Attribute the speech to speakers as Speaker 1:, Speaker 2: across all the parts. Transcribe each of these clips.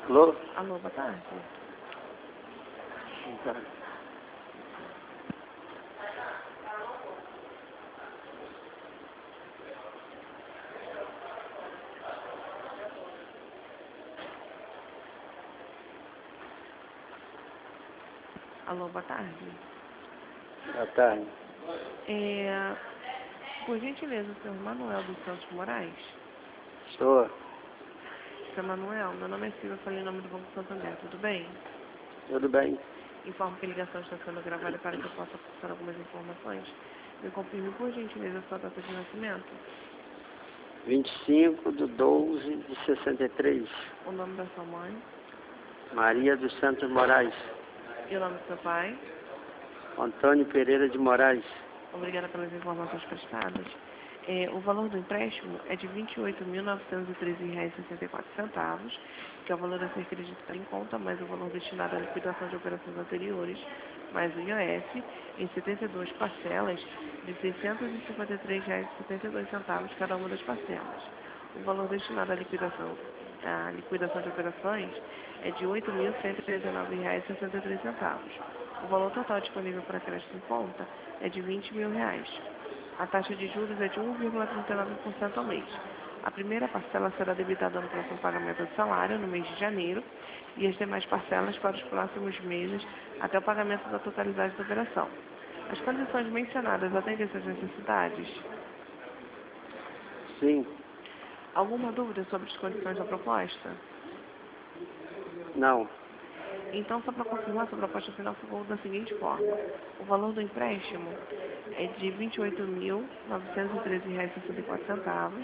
Speaker 1: Alô?
Speaker 2: Alô, boa tarde. Alô, boa tarde.
Speaker 1: Boa tarde.
Speaker 2: Por gentileza, o senhor Manuel dos Santos Moraes?
Speaker 1: Sou.
Speaker 2: Seu Manuel, meu nome é Silvia, falei em nome do Banco Santander, tudo bem?
Speaker 1: Tudo bem?
Speaker 2: Informo que a ligação está sendo gravada para que eu possa passar algumas informações. Me confirme, por gentileza, a sua data de nascimento,
Speaker 1: 25/12/63.
Speaker 2: o nome da sua mãe
Speaker 1: Maria dos Santos Moraes.
Speaker 2: e o nome do seu pai.
Speaker 1: Antônio Pereira de Moraes.
Speaker 2: Obrigada pelas informações prestadas. O valor do empréstimo é de R$ 28.913,64, que é o valor a ser acreditado em conta, mais o valor destinado à liquidação de operações anteriores, mais o IOF, em 72 parcelas de R$ 653,72 cada uma das parcelas. O valor destinado à liquidação de operações é de R$ 8.139,63. O valor total disponível para crédito em conta é de R$ 20 mil. A taxa de juros é de 1,39% ao mês. A primeira parcela será debitada no próximo pagamento de salário, no mês de janeiro, e as demais parcelas para os próximos meses, até o pagamento da totalidade da operação. As condições mencionadas atendem essas necessidades?
Speaker 1: Sim.
Speaker 2: Alguma dúvida sobre as condições da proposta?
Speaker 1: Não.
Speaker 2: Então, só para confirmar, sua proposta final ficou da seguinte forma. O valor do empréstimo é de R$ 28.913,64,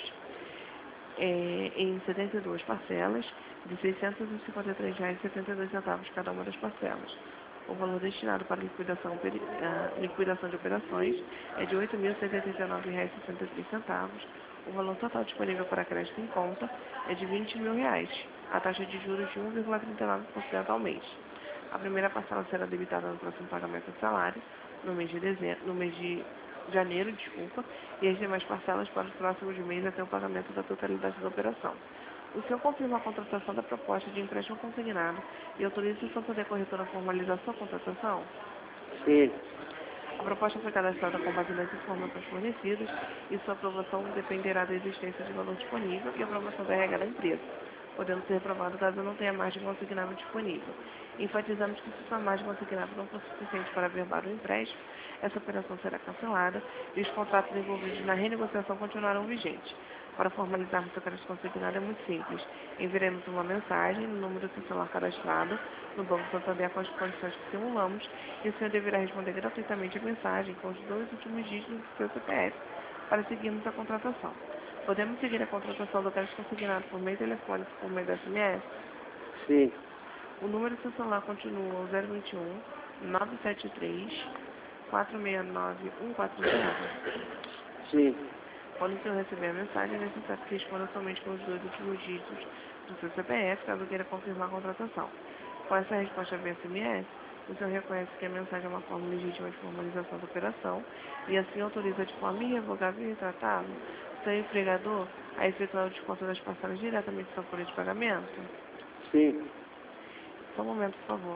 Speaker 2: em 72 parcelas, de R$ 653,72 cada uma das parcelas. O valor destinado para liquidação de operações é de R$ 8.189,63. O valor total disponível para crédito em conta é de R$ 20 mil. A taxa de juros de 1,39% ao mês. A primeira parcela será debitada no próximo pagamento de salário, no mês de janeiro, e as demais parcelas para os próximos meses até o pagamento da totalidade da operação. O senhor confirma a contratação da proposta de empréstimo consignado e autoriza o Santander Corretora a formalizar sua contratação?
Speaker 1: Sim.
Speaker 2: A proposta foi cadastrada com base nas informações fornecidas e sua aprovação dependerá da existência de valor disponível e aprovação da RH da empresa, podendo ser aprovado caso não tenha margem consignável disponível. Enfatizamos que se sua margem consignável não for suficiente para averbar o empréstimo, essa operação será cancelada e os contratos envolvidos na renegociação continuarão vigentes. Para formalizarmos o crédito consignado é muito simples. Enviaremos uma mensagem no número do celular cadastrado no Banco Santander com as condições que simulamos e o senhor deverá responder gratuitamente a mensagem com os 2 últimos dígitos do seu CPF para seguirmos a contratação. Podemos seguir a contratação do crédito consignado por meio telefônico por meio da SMS?
Speaker 1: Sim.
Speaker 2: O número do seu celular continua o 021 973 469 140.
Speaker 1: Sim.
Speaker 2: Quando o senhor receber a mensagem, é necessário que responda somente com os 2 últimos dígitos do seu CPF, caso queira confirmar a contratação. Com essa resposta via SMS, o senhor reconhece que a mensagem é uma forma legítima de formalização da operação e assim autoriza de forma irrevogável e retratável o seu empregador a efetuar o desconto das parcelas diretamente da sua folha de pagamento?
Speaker 1: Sim.
Speaker 2: Só um momento, por favor.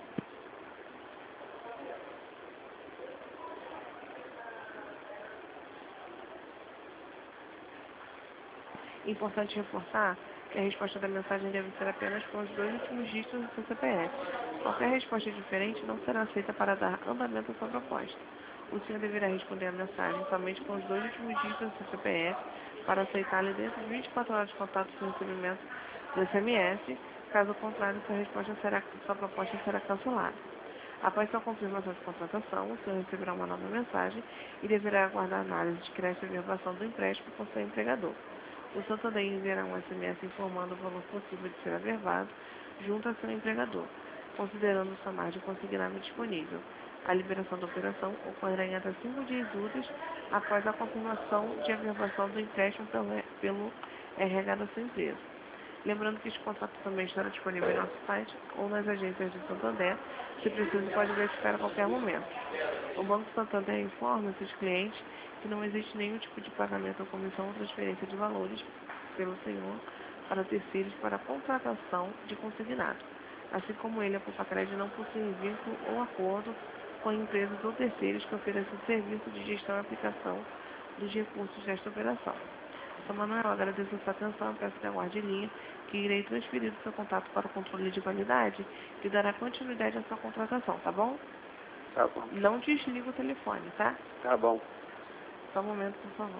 Speaker 2: Importante reforçar que a resposta da mensagem deve ser apenas com os 2 últimos dígitos do seu CPF. Qualquer resposta diferente não será aceita para dar andamento à sua proposta. O senhor deverá responder a mensagem somente com os 2 últimos dígitos do seu CPF para aceitá-la dentro de 24 horas de contato com o recebimento do SMS. Caso contrário, sua proposta será cancelada. Após sua confirmação de contratação, o senhor receberá uma nova mensagem e deverá aguardar a análise de crédito e averbação do empréstimo com seu empregador. O Santander enviará um SMS informando o valor possível de ser averbado junto a seu empregador, considerando sua margem consignável disponível. A liberação da operação ocorrerá em até 5 dias úteis após a confirmação de averbação do empréstimo pelo RH da sua empresa. Lembrando que este contrato também estará disponível em nosso site ou nas agências de Santander. Se preciso, pode verificar a qualquer momento. O Banco Santander informa seus clientes que não existe nenhum tipo de pagamento ou comissão ou transferência de valores pelo senhor para terceiros para contratação de consignado, assim como ele, a Poupa-Cred, não possui vínculo ou acordo com empresas ou terceiros que ofereçam serviço de gestão e aplicação dos recursos desta operação. Sr. Manuel, agradeço a sua atenção, peço que aguarde em linha, que irei transferir o seu contato para o controle de qualidade, que dará continuidade à sua contratação, tá bom?
Speaker 1: Tá bom.
Speaker 2: Não desliga o telefone, tá?
Speaker 1: Tá bom.
Speaker 2: Só um momento, por favor.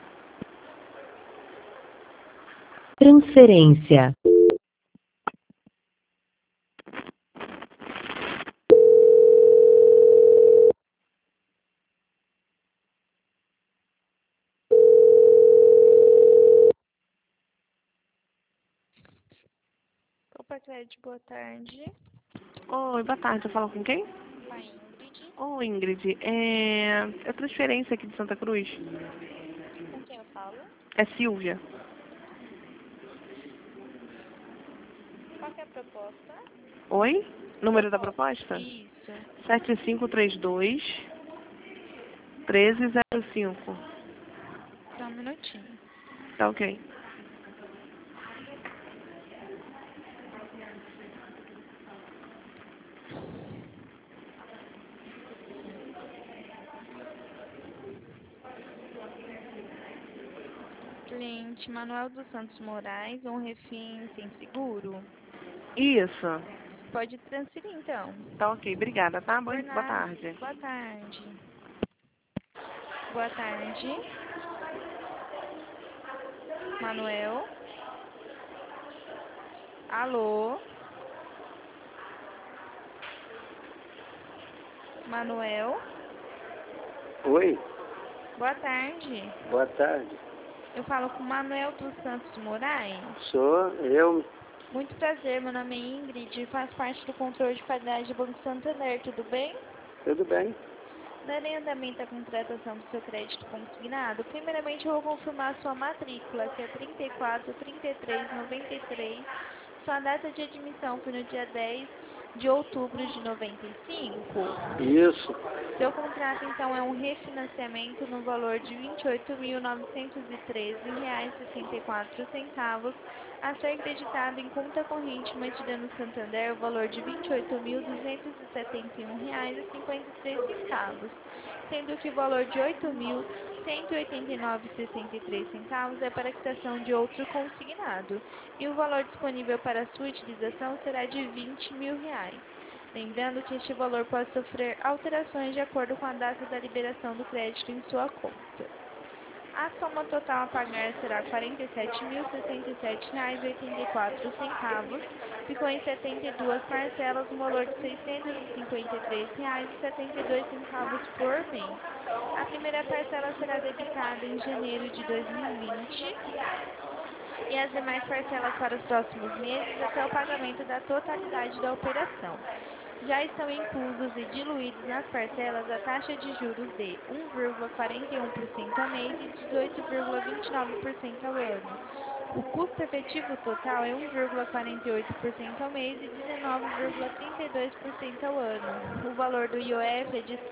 Speaker 3: Transferência.
Speaker 4: Poupa-Cred, boa tarde.
Speaker 2: Oi, boa tarde, eu falo com quem?
Speaker 4: Com a Ingrid.
Speaker 2: Oi, Ingrid, é transferência aqui de Santa Cruz?
Speaker 4: Com quem eu falo?
Speaker 2: É Silvia.
Speaker 4: Qual que é a proposta?
Speaker 2: Oi? Número da proposta?
Speaker 4: Isso.
Speaker 2: 7532 1305.
Speaker 4: Só um minutinho.
Speaker 2: Tá ok.
Speaker 4: Cliente Manuel dos Santos Moraes, um refém sem seguro.
Speaker 2: Isso.
Speaker 4: Pode transferir, então.
Speaker 2: Tá ok, obrigada, tá?
Speaker 4: Por
Speaker 2: Boa
Speaker 4: nada.
Speaker 2: tarde.
Speaker 4: Boa tarde. Boa tarde. Manuel. Alô? Manuel.
Speaker 1: Oi,
Speaker 4: Boa tarde.
Speaker 1: boa tarde.
Speaker 4: Eu falo com Manuel dos Santos Moraes.
Speaker 1: Sou eu,
Speaker 4: Muito prazer, meu nome é Ingrid, faço parte do controle de qualidade do Banco Santander, tudo bem?
Speaker 1: tudo bem?
Speaker 4: Darei andamento à contratação do seu crédito consignado. Primeiramente, eu vou confirmar a sua matrícula, que é 343393. Sua data de admissão foi no dia 10 de outubro de 95.
Speaker 1: Isso,
Speaker 4: Seu contrato, então, é um refinanciamento no valor de R$ 28.913,64, a ser creditado em conta corrente mantida no Santander o valor de R$ 28.271,53, sendo que o valor de R$ 8.189,63 é para a quitação de outro consignado, e o valor disponível para sua utilização será de R$ 20.000. Lembrando que este valor pode sofrer alterações de acordo com a data da liberação do crédito em sua conta. A soma total a pagar será R$ 47.067,84. Ficou em 72 parcelas, no valor de R$ 653,72 por mês. A primeira parcela será debitada em janeiro de 2020 e as demais parcelas para os próximos meses até o pagamento da totalidade da operação. Já estão inclusos e diluídos nas parcelas a taxa de juros de 1,41% ao mês e 18,29% ao ano. O custo efetivo total é 1,48% ao mês e 19,32% ao ano. O valor do IOF é de R$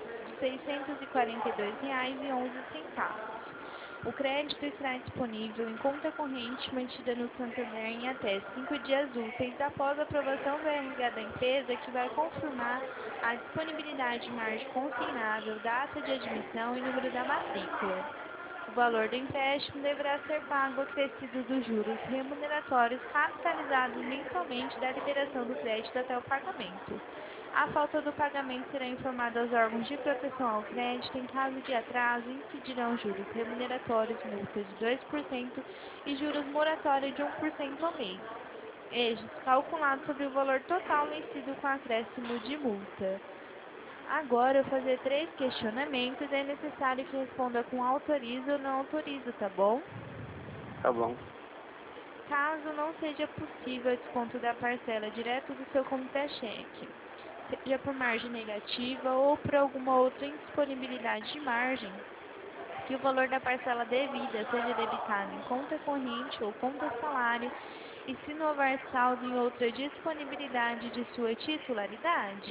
Speaker 4: 642,11. O crédito estará disponível em conta corrente mantida no Santander em até 5 dias úteis após a aprovação do RH da empresa, que vai confirmar a disponibilidade de margem consignável, data de admissão e número da matrícula. O valor do empréstimo deverá ser pago acrescido dos juros remuneratórios capitalizados mensalmente da liberação do crédito até o pagamento. A falta do pagamento será informada aos órgãos de proteção ao crédito. Em caso de atraso, incidirão juros remuneratórios, multa de 2% e juros moratórios de 1% ao mês, estes calculados sobre o valor total vencido com acréscimo de multa. Agora eu vou fazer 3 questionamentos e é necessário que responda com autoriza ou não autoriza, tá bom?
Speaker 1: tá bom.
Speaker 4: Caso não seja possível o desconto da parcela direto do seu contra-cheque, seja por margem negativa ou por alguma outra indisponibilidade de margem, que o valor da parcela devida seja debitado em conta corrente ou conta salário, e se não houver saldo em outra disponibilidade de sua titularidade.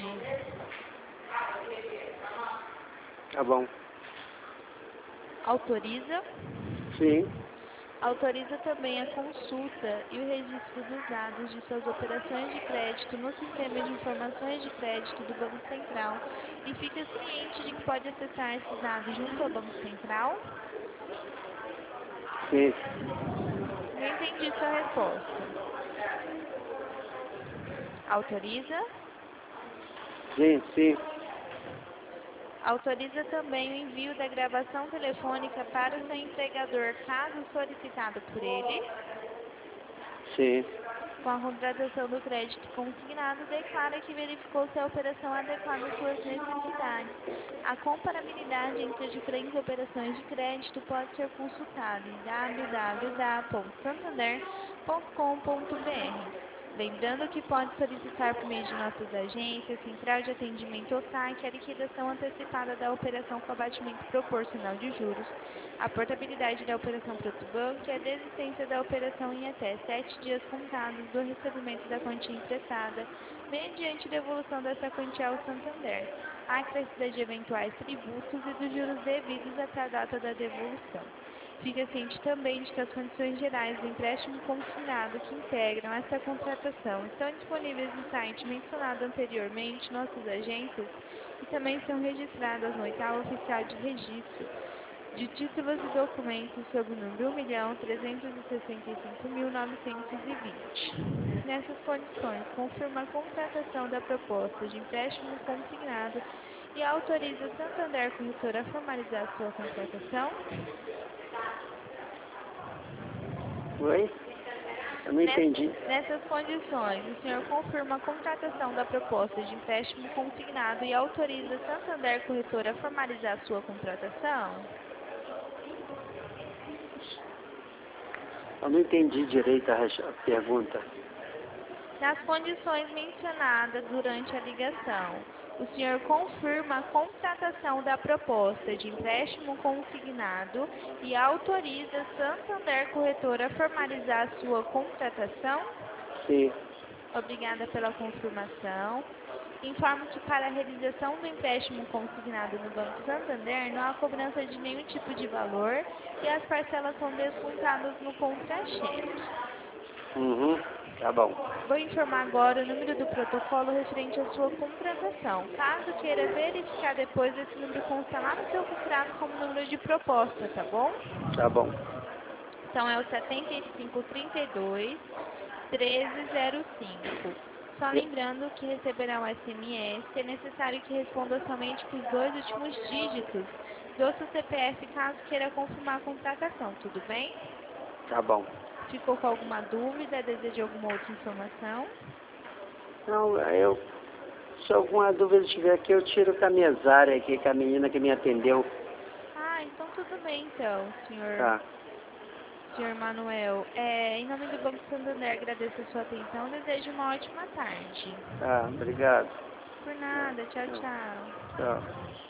Speaker 1: Tá bom.
Speaker 4: Autoriza?
Speaker 1: Sim,
Speaker 4: Autoriza também a consulta e o registro dos dados de suas operações de crédito no sistema de informações de crédito do Banco Central e fica ciente de que pode acessar esses dados junto ao Banco Central?
Speaker 1: Sim.
Speaker 4: Não entendi sua resposta. Autoriza?
Speaker 1: Sim, sim.
Speaker 4: Autoriza também o envio da gravação telefônica para o seu empregador, caso solicitado por ele?
Speaker 1: Sim.
Speaker 4: Com a contratação do crédito consignado, declara que verificou se a operação adequada às suas necessidades. A comparabilidade entre as diferentes operações de crédito pode ser consultada em www.santander.com.br. Lembrando que pode solicitar por meio de nossas agências, Central de Atendimento ou SAC, a liquidação antecipada da operação com abatimento proporcional de juros, a portabilidade da operação para outro banco e a desistência da operação em até 7 dias contados do recebimento da quantia emprestada, mediante devolução dessa quantia ao Santander, a acrescida de eventuais tributos e dos juros devidos até a data da devolução. Fica ciente também de que as condições gerais do empréstimo consignado que integram esta contratação estão disponíveis no site mencionado anteriormente, nossas agências, e também são registradas no oitavo oficial de registro de títulos e documentos sob o número 1.365.920. Nessas condições, confirma a contratação da proposta de empréstimo consignado e autoriza a Santander Corretora a formalizar sua contratação?
Speaker 1: Oi? Eu não entendi.
Speaker 4: Nessas condições, o senhor confirma a contratação da proposta de empréstimo consignado e autoriza a Santander Corretora a formalizar sua contratação?
Speaker 1: Eu não entendi direito a pergunta.
Speaker 4: Nas condições mencionadas durante a ligação, o senhor confirma a contratação da proposta de empréstimo consignado e autoriza a Santander Corretora a formalizar sua contratação?
Speaker 1: Sim.
Speaker 4: Obrigada pela confirmação. Informo que para a realização do empréstimo consignado no Banco Santander não há cobrança de nenhum tipo de valor e as parcelas são descontadas no contra-cheque.
Speaker 1: Uhum. Tá bom.
Speaker 4: Vou informar agora o número do protocolo referente à sua contratação. Caso queira verificar depois, esse número consta lá no seu contrato como número de proposta, tá bom?
Speaker 1: Tá bom.
Speaker 4: Então é o 7532-1305. Só lembrando que receberá um SMS, é necessário que responda somente com os 2 últimos dígitos do seu CPF caso queira confirmar a contratação, tudo bem?
Speaker 1: Tá bom.
Speaker 4: Ficou com alguma dúvida? Deseja alguma outra informação?
Speaker 1: Não, se alguma dúvida tiver aqui, eu tiro com a mesária aqui, com a menina que me atendeu.
Speaker 4: Ah, então tudo bem então, senhor.
Speaker 1: Tá.
Speaker 4: Senhor Manuel, em nome do Banco Santander, agradeço a sua atenção e desejo uma ótima tarde.
Speaker 1: Tá, obrigado.
Speaker 4: Por nada, tchau, tchau.
Speaker 1: Tchau.